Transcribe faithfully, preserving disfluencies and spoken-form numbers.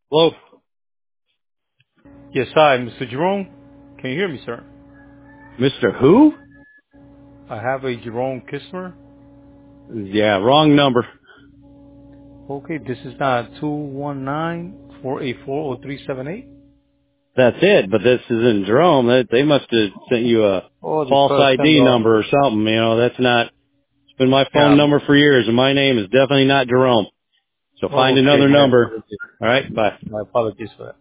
Hello? Yes, hi, Mister Jerome. Can you hear me, sir? Mister Who? I have a Jerome Kistner. Yeah, wrong number. Okay, this is not two one nine, four eight four, oh three seven eight. That's it, but this isn't Jerome. That, they must have sent you a Oh, they false try to send I D off. number or something. You know, that's not, it's been my phone Yeah. number for years, and my name is definitely not Jerome. So Oh, find okay, another my number. apologies. All right, bye. My apologies for that.